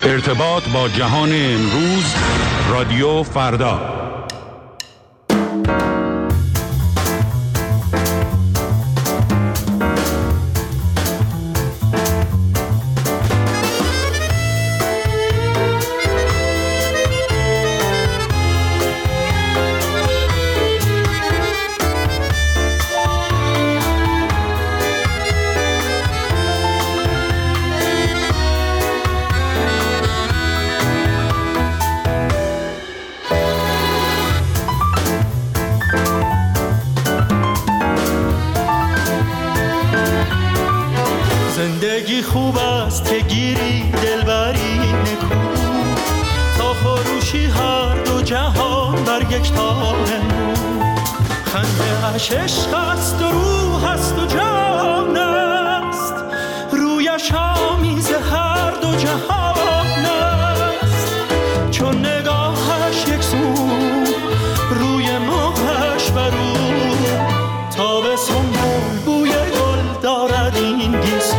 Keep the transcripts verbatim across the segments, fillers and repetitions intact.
ارتباط با جهان امروز، رادیو فردا. زندگی خوب است که گیری دلبری نکو، تا فروشی هر دو جهان بر یک تار نو. خنده اش عشق است و روح است و جان است، رویش آمیز هر دو جهان است. چون نگاهش یک سو روی ماهش برو، تا به سنبول بوی گل دارد این گیسو.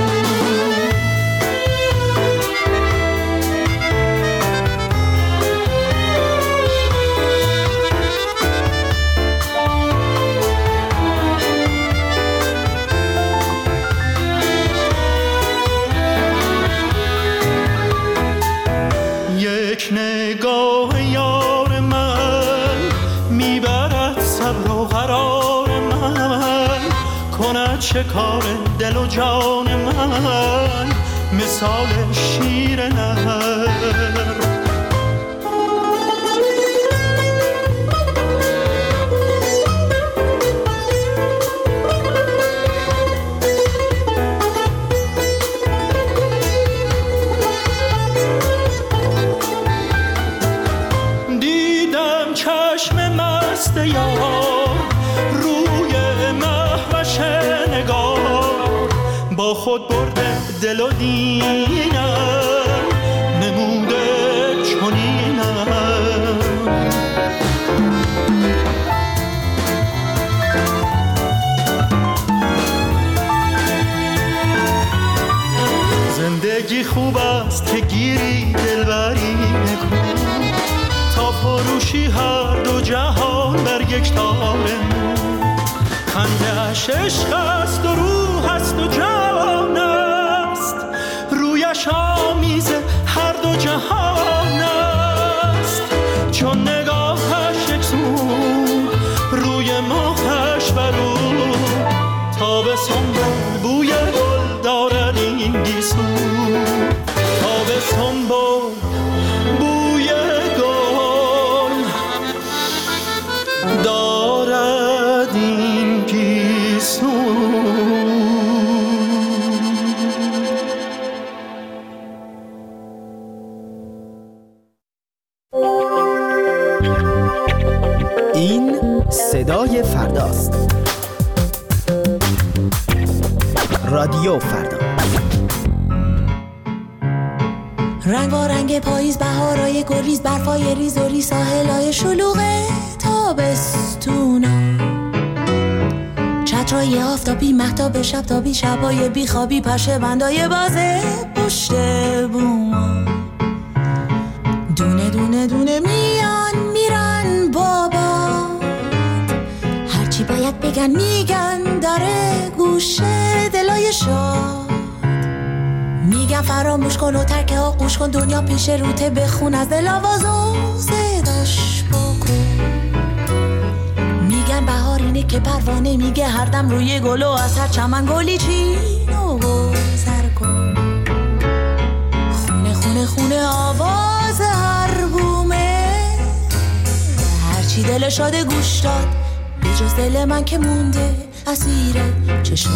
یک نگاه یار من میبرد صبر و قرار من، کند شکار دل و جان من مثال شیر نر. دیدم چشم مست یار روی مهوش نگار، با خود برده دل و دینم نموده چنینم. زندگی خوب است که گیری دلبری نکو، تا فروشی هر دو جهان بر یک تار نو. خنده اش عشق است و روح است و جان است، رویش آمیز هر دو جهان است. چون نگاهش یک سو روی ماهش برو، تا به سنبول بوی گل دارد این گیسو. تا به سنبول بوی گل دارد این گیسو. این صدای فرداست. رادیو فردا. رنگ و رنگ پاییز، بهارای گریز، برفای ریز و ریز، ساحلای شلوغ تابستونا، چترای آفتابی، مهتاب شبتابی، شبای بیخوابی، پشه بندای بازه پشت بوما. دونه دونه دونه میان میرن بابا، هرچی باید بگن میگن، داره گوشه دلای شاد. میگن فراموش کن و ترک آغوش کن، دنیا پیش روته، بخون از دل آواز و صداش بکن. میگن بهار اینه که پروانه میگه هر دم روی گل و از هر چمن گلی چین و گذر کن. خونه خونه خونه آواز هر بومه، هرچی دل شاده گوش داد، به جز دل من که مونده اسیر چشمات.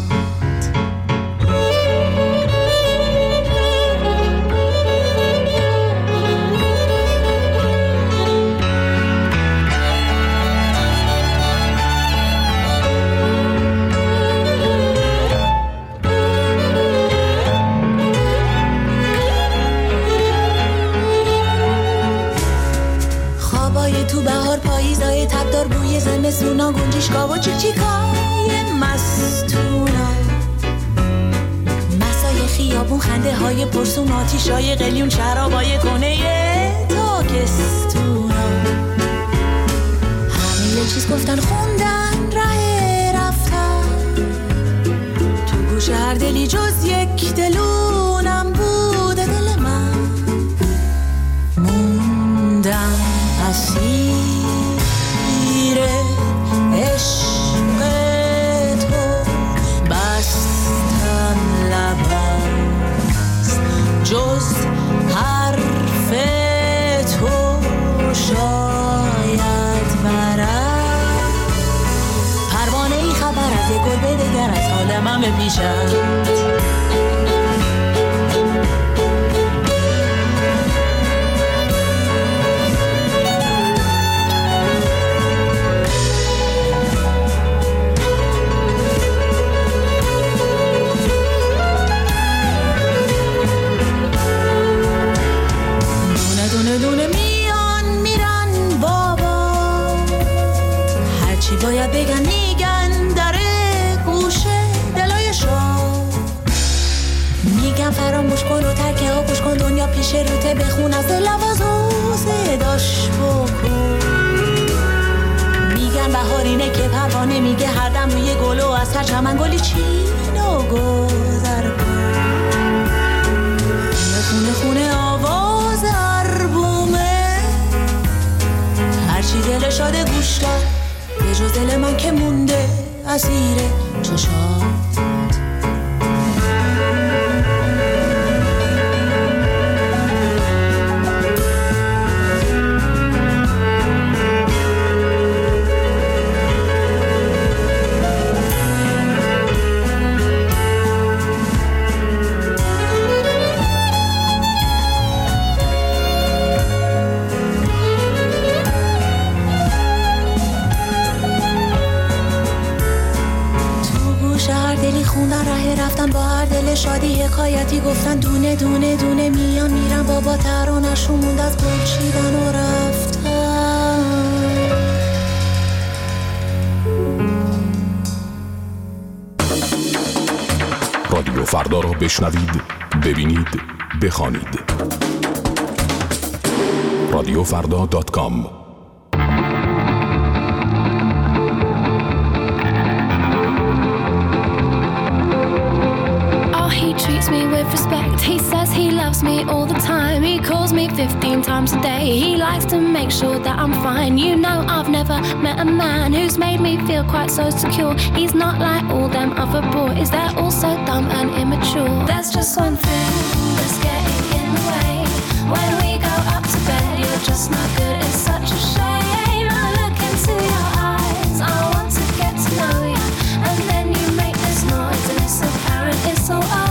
تو بهار پاییزای تبدار، بوی زمستونا، گنجشگاه و چیکچیکای مستونا، مسای خیابون خنده های پرسون آتیشای قلیون شرابای کنه تاکستونا همه یه چیز گفتن خوندن ره رفتن تو گوش هر دلی جز یک دلونم بوده دل من موندم اسیر عشق تو بستم لبست جز حرف تو شاید برد پروانه ای خبر از یک گل بدگر از حال من بپیشد باید بگن میگن در گوشه دلای شام میگن فراموش کن و ترکه ها گوش کن دنیا پیش روته بخون از لوازو صداش بکن میگن بهارینه که پروانه میگه هر دم روی گل و از هر چمن گلی چین و گذر کن خونه خونه آواز عربومه هرچی دل شاده گوش داد یه جز دل من که مونده اسیر چشات خوندن ره رفتن با هر دل شادی حکایتی گفتن دونه دونه دونه میان میرن بابا ترانه‌شون موند از گل چیدن و رفتن رادیو فردا را بشنوید ببینید بخوانید رادیو فردا دات کام Me with respect. He says he loves me all the time. He calls me fifteen times a day. He likes to make sure that I'm fine. You know I've never met a man who's made me feel quite so secure. He's not like all them other boys. They're all so dumb and immature. There's just one thing that's getting in the way. When we go up to bed, you're just not good. It's such a shame. I look into your eyes. I want to get to know you, and then you make this noise, and it's apparent it's all over.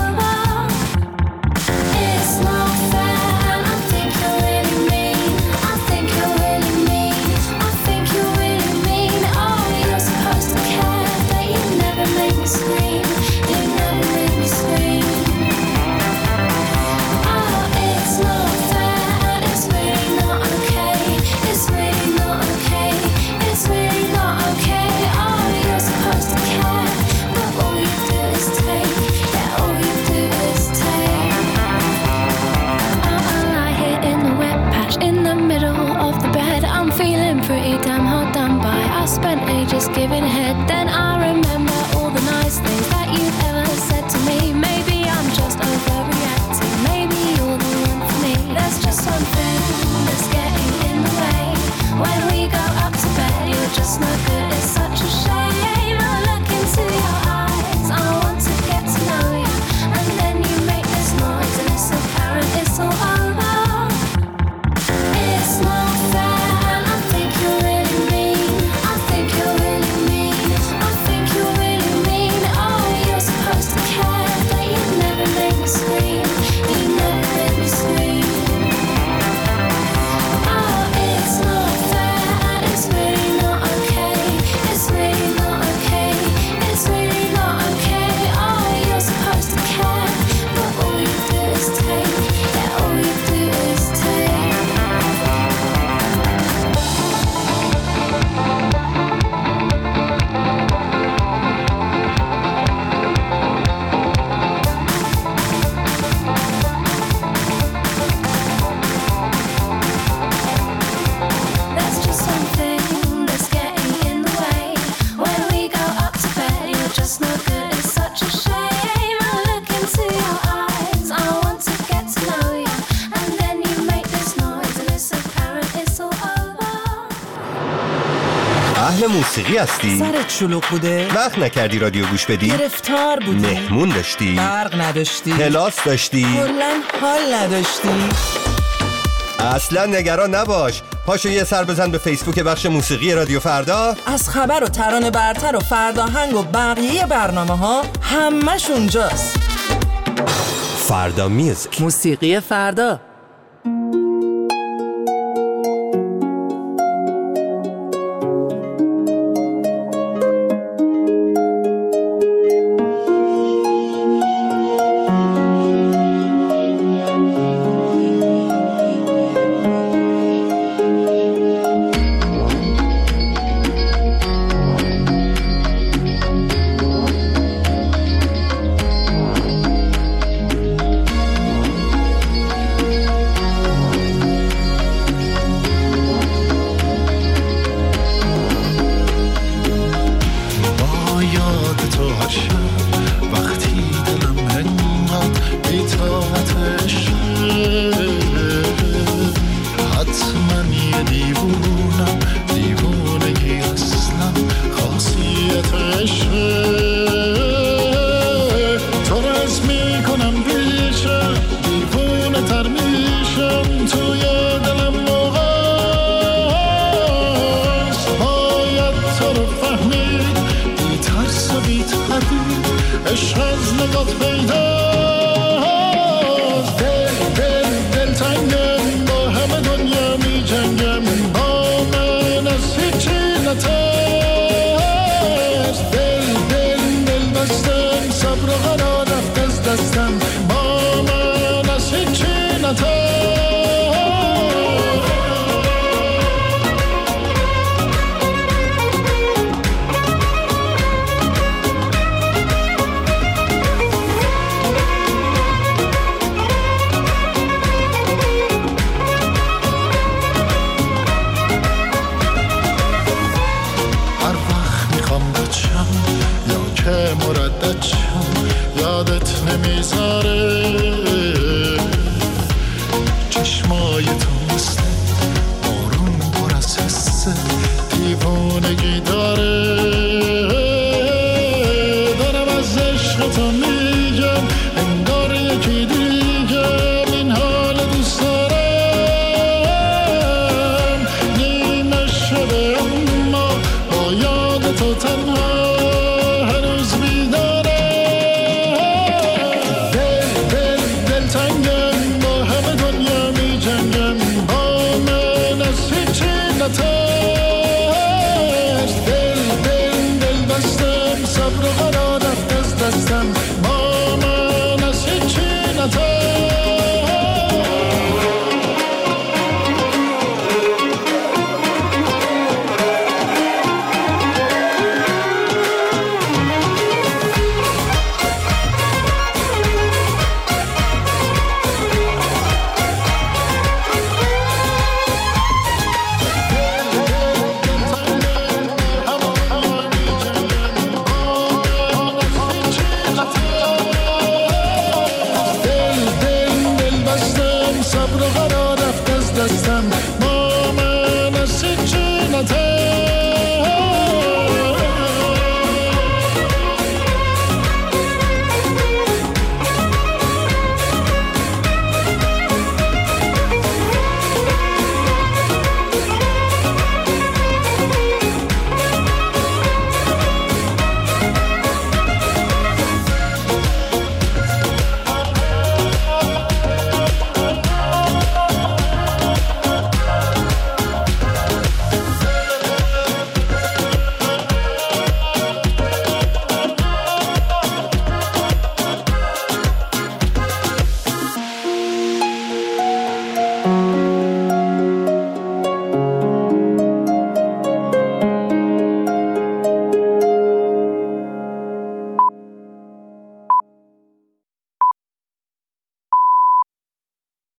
Spent ages giving head. Then I remember all the nice things that you've ever said to me. Maybe I'm just overreacting. Maybe you're the one for me. There's just one thing that's getting in the way. When we go up to bed, you're just not good. It's such a shame. I look into your eyes. I want to get to know you, and then you make this noise, and it's apparent it's all over. It's not fair, and I think you're really mean. I think you're really mean. I اهل موسیقی هستی؟ سرت شلوغ بوده؟ وقت نکردی رادیو گوش بدی؟ گرفتار بودی؟ مهمون داشتی؟ برق نداشتی؟ کلاس داشتی؟ کلاً حال نداشتی؟ اصلا نگران نباش، پاشو یه سر بزن به فیسبوک بخش موسیقی رادیو فردا. از خبر و ترانه برتر و فرداهنگ و بقیه برنامه ها همش اونجاست. فردا میوزیک، موسیقی فردا. صبر و قرار رفت از دستم.